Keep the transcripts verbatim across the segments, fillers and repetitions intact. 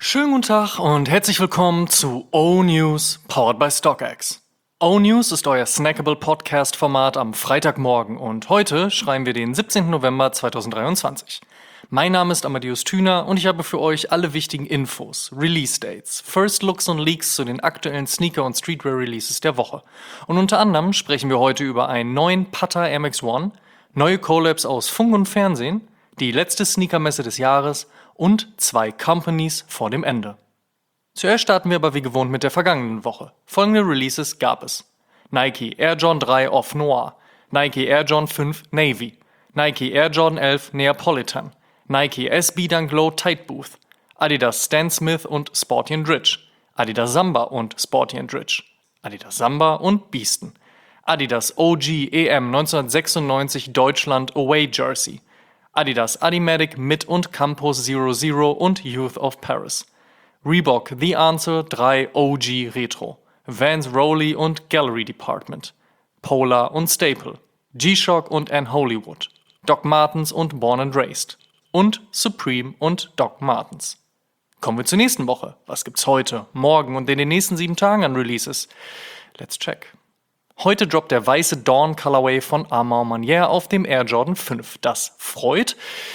Schönen guten Tag und herzlich willkommen zu O-News, powered by StockX. O-News ist euer snackable Podcast-Format am Freitagmorgen und heute schreiben wir den siebzehnten November zweitausenddreiundzwanzig. Mein Name ist Amadeus Thüner und ich habe für euch alle wichtigen Infos, Release-Dates, First Looks und Leaks zu den aktuellen Sneaker- und Streetwear-Releases der Woche. Und unter anderem sprechen wir heute über einen neuen Pata Air Max One, neue Collabs aus Funk und Fernsehen, die letzte Sneakermesse des Jahres und zwei Companies vor dem Ende. Zuerst starten wir aber wie gewohnt mit der vergangenen Woche. Folgende Releases gab es: Nike Air Jordan drei Off Noir, Nike Air Jordan fünf Navy, Nike Air Jordan elf Neapolitan, Nike S B Dunk Low Tight Booth, Adidas Stan Smith und Sporty and Rich, Adidas Samba und Sporty and Rich, Adidas Samba und Beasten, Adidas O G E M neunzehnhundertsechsundneunzig Deutschland Away Jersey, Adidas Adimatic Mid und Campus Zero Zero und Youth of Paris, Reebok The Answer drei O G Retro, Vans Rolly und Gallery Department, Polar und Staple, G-Shock und Ann Hollywood, Doc Martens und Born and Raised und Supreme und Doc Martens. Kommen wir zur nächsten Woche. Was gibt's heute, morgen und in den nächsten sieben Tagen an Releases? Let's check. Heute droppt der weiße Dawn Colorway von Armand Manière auf dem Air Jordan fünf. Das freut.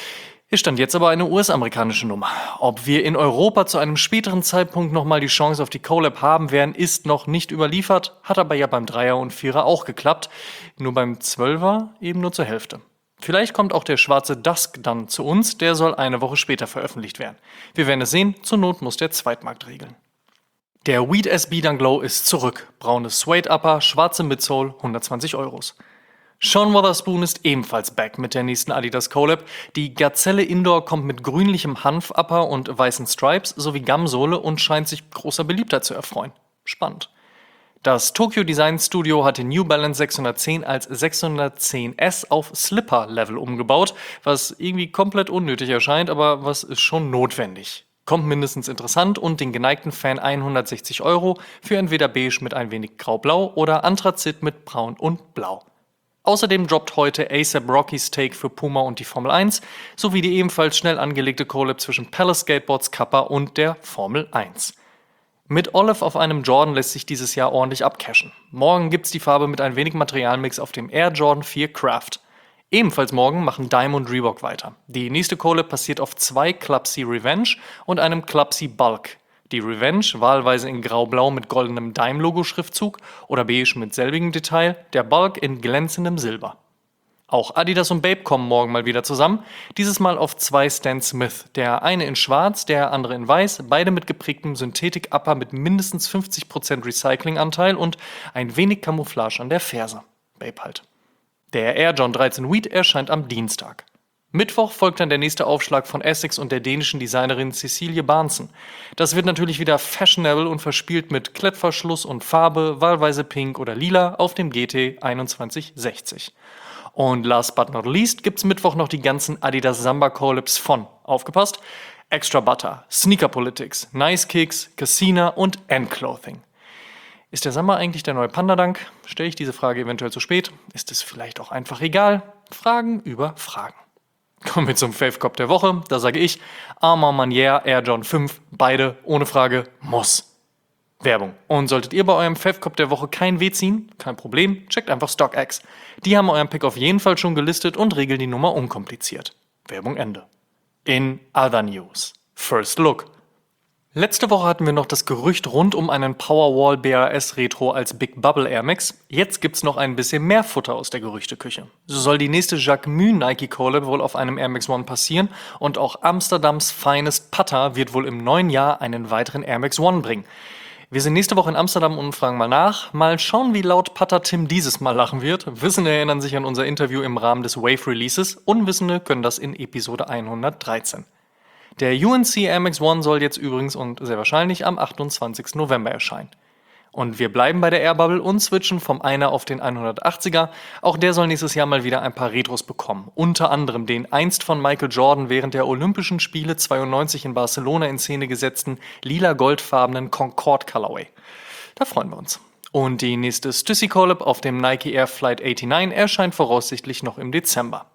Es stand jetzt aber eine U S-amerikanische Nummer. Ob wir in Europa zu einem späteren Zeitpunkt nochmal die Chance auf die Collab haben werden, ist noch nicht überliefert, hat aber ja beim Dreier und Vierer auch geklappt. Nur beim Zwölfer eben nur zur Hälfte. Vielleicht kommt auch der schwarze Dusk dann zu uns, der soll eine Woche später veröffentlicht werden. Wir werden es sehen, zur Not muss der Zweitmarkt regeln. Der Weed S B Dunk Low ist zurück. Braunes Suede Upper, schwarze Midsole, hundertzwanzig Euros. Sean Wotherspoon ist ebenfalls back mit der nächsten Adidas Collab. Die Gazelle Indoor kommt mit grünlichem Hanf-Upper und weißen Stripes sowie Gamsohle und scheint sich großer Beliebtheit zu erfreuen. Spannend. Das Tokyo Design Studio hat den New Balance sechshundertzehn als sechshundertzehn S auf Slipper-Level umgebaut, was irgendwie komplett unnötig erscheint, aber was ist schon notwendig. Kommt mindestens interessant und den geneigten Fan hundertsechzig Euro für entweder beige mit ein wenig grau-blau oder Anthrazit mit braun und blau. Außerdem droppt heute A$AP Rocky's Take für Puma und die Formel eins sowie die ebenfalls schnell angelegte Collab zwischen Palace Skateboards Kappa und der Formel eins. Mit Olive auf einem Jordan lässt sich dieses Jahr ordentlich abcashen. Morgen gibt's die Farbe mit ein wenig Materialmix auf dem Air Jordan vier Craft. Ebenfalls morgen machen Dime und Reebok weiter. Die nächste Collab passiert auf zwei Club C Revenge und einem Club C Bulk. Die Revenge wahlweise in grau-blau mit goldenem Dime-Logo-Schriftzug oder beige mit selbigem Detail, der Bulk in glänzendem Silber. Auch Adidas und Bape kommen morgen mal wieder zusammen, dieses Mal auf zwei Stan Smith, der eine in schwarz, der andere in weiß, beide mit geprägtem Synthetik-Upper mit mindestens fünfzig Prozent Recyclinganteil und ein wenig Camouflage an der Ferse. Bape halt. Der Air Jordan dreizehn Wheat erscheint am Dienstag. Mittwoch folgt dann der nächste Aufschlag von Essex und der dänischen Designerin Cecilie Barnsen. Das wird natürlich wieder fashionable und verspielt mit Klettverschluss und Farbe, wahlweise pink oder lila, auf dem G T einundzwanzig sechzig. Und last but not least gibt's Mittwoch noch die ganzen Adidas Samba Collabs von, aufgepasst, Extra Butter, Sneaker Politics, Nice Kicks, Casina und N-Clothing. Ist der Samba eigentlich der neue Panda-Dunk? Stelle ich diese Frage eventuell zu spät? Ist es vielleicht auch einfach egal? Fragen über Fragen. Kommen wir zum Fave Cop der Woche. Da sage ich Armand Manière Air Jordan fünf, beide ohne Frage muss. Werbung. Und solltet ihr bei eurem Fave Cop der Woche kein Weh ziehen, kein Problem, checkt einfach StockX. Die haben euren Pick auf jeden Fall schon gelistet und regeln die Nummer unkompliziert. Werbung Ende. In other news. First Look. Letzte Woche hatten wir noch das Gerücht rund um einen Powerwall B R S Retro als Big Bubble Air Max. Jetzt gibt's noch ein bisschen mehr Futter aus der Gerüchteküche. So soll die nächste Jacquemus Nike Collab wohl auf einem Air Max One passieren und auch Amsterdams Finest Pata wird wohl im neuen Jahr einen weiteren Air Max One bringen. Wir sind nächste Woche in Amsterdam und fragen mal nach. Mal schauen, wie laut Pata Tim dieses Mal lachen wird. Wissende erinnern sich an unser Interview im Rahmen des Wave Releases. Unwissende können das in Episode hundertdreizehn. Der U N C Air Max One soll jetzt übrigens und sehr wahrscheinlich am achtundzwanzigsten November erscheinen. Und wir bleiben bei der Air Bubble und switchen vom Einer auf den hundertachtziger. Auch der soll nächstes Jahr mal wieder ein paar Retros bekommen. Unter anderem den einst von Michael Jordan während der Olympischen Spiele zweiundneunzig in Barcelona in Szene gesetzten lila-goldfarbenen Concorde Colorway. Da freuen wir uns. Und die nächste Stussy Collab auf dem Nike Air Flight neunundachtzig erscheint voraussichtlich noch im Dezember.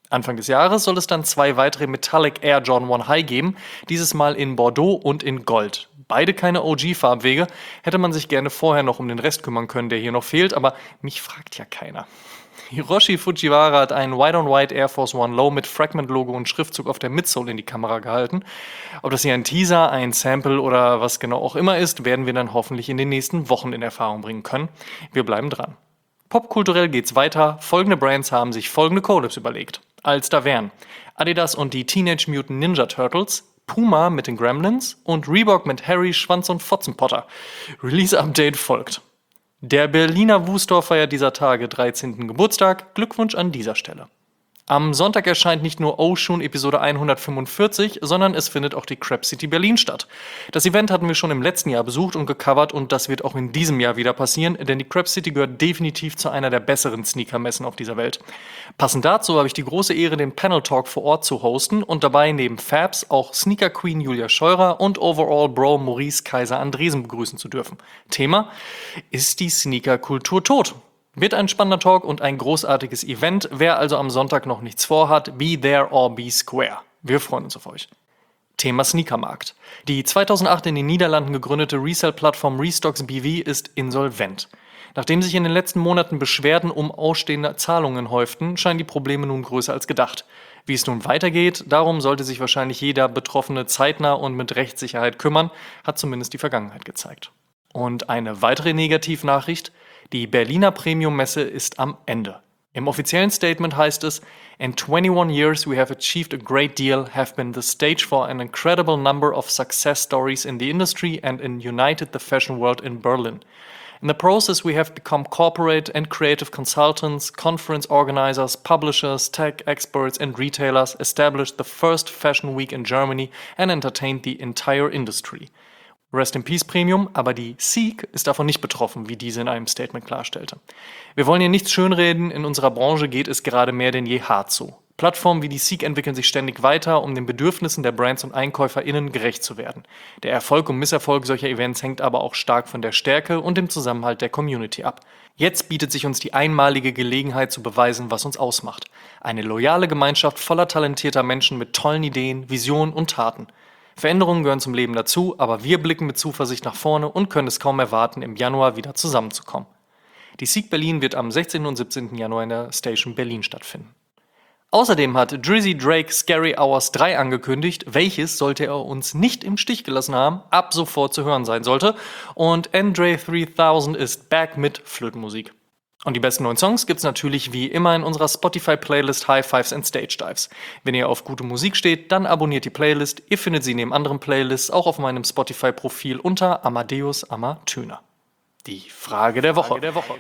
Anfang des Jahres soll es dann zwei weitere Metallic Air Jordan eins High geben, dieses Mal in Bordeaux und in Gold. Beide keine O G-Farbwege, hätte man sich gerne vorher noch um den Rest kümmern können, der hier noch fehlt, aber mich fragt ja keiner. Hiroshi Fujiwara hat einen White-on-White Air Force One Low mit Fragment-Logo und Schriftzug auf der Midsole in die Kamera gehalten. Ob das hier ein Teaser, ein Sample oder was genau auch immer ist, werden wir dann hoffentlich in den nächsten Wochen in Erfahrung bringen können. Wir bleiben dran. Popkulturell geht's weiter. Folgende Brands haben sich folgende Collabs überlegt. Als da wären Adidas und die Teenage Mutant Ninja Turtles, Puma mit den Gremlins und Reebok mit Harry, Schwanz und Fotzenpotter. Release-Update folgt. Der Berliner Wustor feiert dieser Tage dreizehnten Geburtstag. Glückwunsch an dieser Stelle. Am Sonntag erscheint nicht nur Oshun Episode hundertfünfundvierzig, sondern es findet auch die Crap City Berlin statt. Das Event hatten wir schon im letzten Jahr besucht und gecovert und das wird auch in diesem Jahr wieder passieren, denn die Crap City gehört definitiv zu einer der besseren Sneakermessen auf dieser Welt. Passend dazu habe ich die große Ehre, den Panel Talk vor Ort zu hosten und dabei neben Fabs auch Sneaker Queen Julia Scheurer und Overall Bro Maurice Kaiser Andresen begrüßen zu dürfen. Thema: Ist die Sneaker-Kultur tot? Wird ein spannender Talk und ein großartiges Event. Wer also am Sonntag noch nichts vorhat, be there or be square. Wir freuen uns auf euch. Thema Sneakermarkt. Die zweitausendacht in den Niederlanden gegründete Resell-Plattform Restocks B V ist insolvent. Nachdem sich in den letzten Monaten Beschwerden um ausstehende Zahlungen häuften, scheinen die Probleme nun größer als gedacht. Wie es nun weitergeht, darum sollte sich wahrscheinlich jeder Betroffene zeitnah und mit Rechtssicherheit kümmern, hat zumindest die Vergangenheit gezeigt. Und eine weitere Negativnachricht: Die Berliner Premium-Messe ist am Ende. Im offiziellen Statement heißt es: In twenty-one years we have achieved a great deal, have been the stage for an incredible number of success stories in the industry and in united the fashion world in Berlin. In the process we have become corporate and creative consultants, conference organizers, publishers, tech experts and retailers, established the first fashion week in Germany and entertained the entire industry. Rest in Peace Premium, aber die Seek ist davon nicht betroffen, wie diese in einem Statement klarstellte. Wir wollen hier nichts schönreden, in unserer Branche geht es gerade mehr denn je hart zu. Plattformen wie die Seek entwickeln sich ständig weiter, um den Bedürfnissen der Brands und EinkäuferInnen gerecht zu werden. Der Erfolg und Misserfolg solcher Events hängt aber auch stark von der Stärke und dem Zusammenhalt der Community ab. Jetzt bietet sich uns die einmalige Gelegenheit zu beweisen, was uns ausmacht. Eine loyale Gemeinschaft voller talentierter Menschen mit tollen Ideen, Visionen und Taten. Veränderungen gehören zum Leben dazu, aber wir blicken mit Zuversicht nach vorne und können es kaum erwarten, im Januar wieder zusammenzukommen. Die Seek Berlin wird am sechzehnten und siebzehnten Januar in der Station Berlin stattfinden. Außerdem hat Drizzy Drake Scary Hours drei angekündigt, welches, sollte er uns nicht im Stich gelassen haben, ab sofort zu hören sein sollte. Und Andre dreitausend ist back mit Flötenmusik. Und die besten neuen Songs gibt's natürlich wie immer in unserer Spotify-Playlist High Fives and Stage Dives. Wenn ihr auf gute Musik steht, dann abonniert die Playlist. Ihr findet sie neben anderen Playlists auch auf meinem Spotify-Profil unter Amadeus Amatüner. Die Frage der Woche.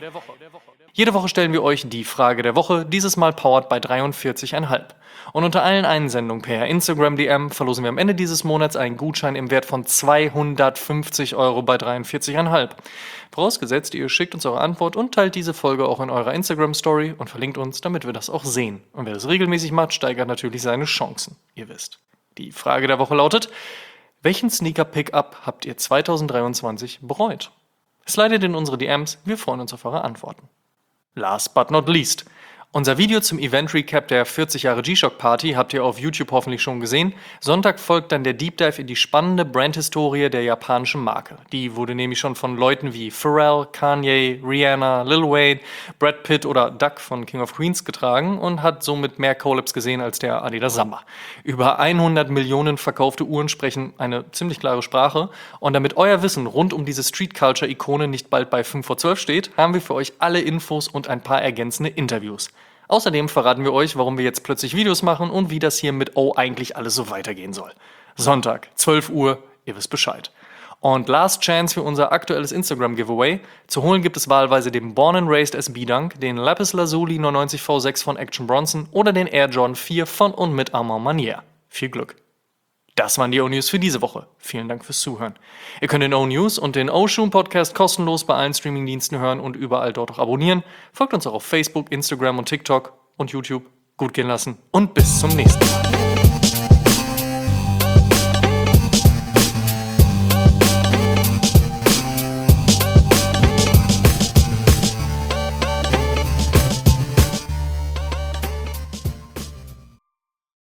Jede Woche stellen wir euch die Frage der Woche, dieses Mal powered bei dreiundvierzig Komma fünf. Und unter allen Einsendungen per Instagram D M verlosen wir am Ende dieses Monats einen Gutschein im Wert von zweihundertfünfzig Euro bei dreiundvierzig Komma fünf. Vorausgesetzt, ihr schickt uns eure Antwort und teilt diese Folge auch in eurer Instagram-Story und verlinkt uns, damit wir das auch sehen. Und wer das regelmäßig macht, steigert natürlich seine Chancen, ihr wisst. Die Frage der Woche lautet: Welchen Sneaker-Pickup habt ihr zweitausenddreiundzwanzig bereut? Slidet in unsere D Ms, wir freuen uns auf eure Antworten. Last but not least. Unser Video zum Event-Recap der vierzig Jahre G-Shock Party habt ihr auf YouTube hoffentlich schon gesehen. Sonntag folgt dann der Deep Dive in die spannende Brandhistorie der japanischen Marke. Die wurde nämlich schon von Leuten wie Pharrell, Kanye, Rihanna, Lil Wayne, Brad Pitt oder Duck von King of Queens getragen und hat somit mehr Collabs gesehen als der Adidas Samba. Über hundert Millionen verkaufte Uhren sprechen eine ziemlich klare Sprache. Und damit euer Wissen rund um diese Street-Culture-Ikone nicht bald bei fünf vor zwölf steht, haben wir für euch alle Infos und ein paar ergänzende Interviews. Außerdem verraten wir euch, warum wir jetzt plötzlich Videos machen und wie das hier mit O eigentlich alles so weitergehen soll. Sonntag, zwölf Uhr, ihr wisst Bescheid. Und Last Chance für unser aktuelles Instagram-Giveaway. Zu holen gibt es wahlweise den Born and Raised S B Dunk, den Lapis Lazuli neunundneunzig V sechs von Action Bronson oder den Air Jordan vier von und mit Armand Manier. Viel Glück! Das waren die O-News für diese Woche. Vielen Dank fürs Zuhören. Ihr könnt den O-News und den Oshun Podcast kostenlos bei allen Streamingdiensten hören und überall dort auch abonnieren. Folgt uns auch auf Facebook, Instagram und TikTok und YouTube. Gut gehen lassen und bis zum nächsten Mal.